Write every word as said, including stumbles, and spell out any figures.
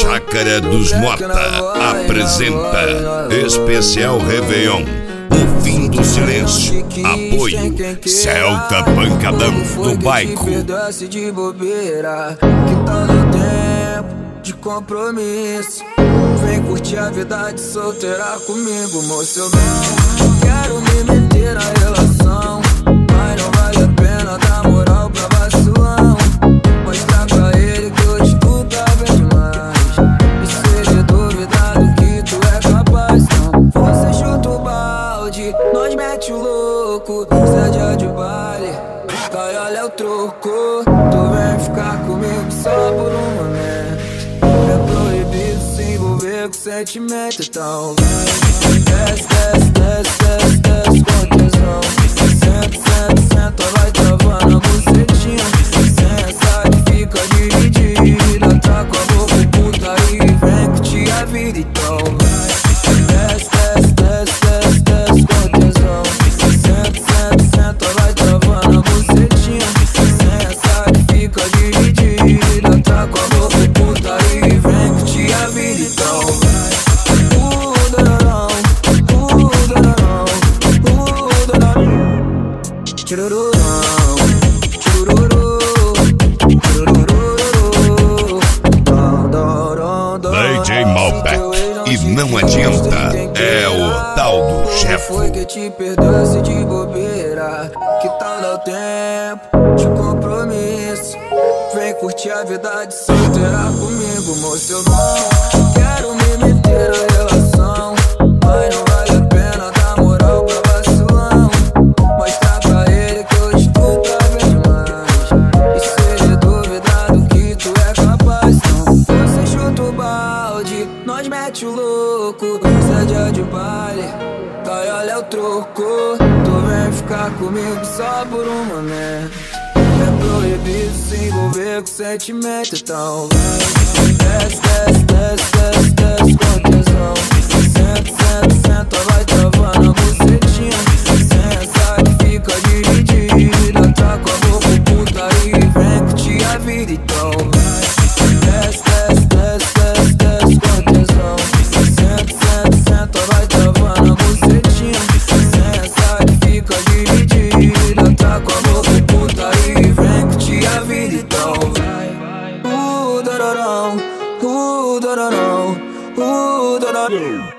Chácara dos Mota apresenta Especial Réveillon, o fim do silêncio. Apoio Celta Pancadão do Baico. De bobeira, que tá no tempo de compromisso. Vem curtir a vida de solteira comigo, moço. Eu não quero me meter na relação, mas não vale a pena dar moral pra vacilão. Mostrar pra ele que hoje tu tá bem demais, e se ele duvidar do que tu é capaz, não. Você chuta o balde, nós mete o louco. Se é dia de baile, vai, olha o troco. Tu vem ficar comigo só por um momento. É proibido se envolver com sentimento, então vai. Desce, desce, desce, desce, desce com tesão. Senta, senta, senta, vai travando a bucetinha. Sensa que fica dividida, tá com a boca puta e vem curtir a vida, então vai. Desce, desce, desce, desce, desce com tesão. Senta, senta, senta, vai travando a bucetinha. Sensa que fica dividida, tá com a boca puta e vem curtir a vida, então vai. D J Malbec, e não adianta, é o tal do chefe. Foi que te perdoasse de bobeira, que tal dar o tempo de compromisso? Vem curtir a vida de solteira comigo, moço. Eu não quero me meter na relação, mas não vale a pena dar moral pra vacilão. Mostrar pra ele que hoje tu tá bem demais, e se ele duvidar do que tu é capaz, não. Você chuta o balde, nós mete o louco. Se é dia de baile, vai, olha o troco. Tu vem ficar comigo só por um momento. É proibido se envolver com sentimento, então vai. Desce, desce, desce, desce, desce com tesão. Senta, senta, senta, vai travando a bucetinha. Sensa que fica dividida, tá com a boca puta e vem curtir a vida, então vai. Desce, desce, desce, desce, desce com tesão. Senta, senta, senta, vai travando a bucetinha. Sensa que fica dividida, tá com a boca puta e vem curtir a vida, então vai. Uh, dororão, uh, dororão, uh, dororão.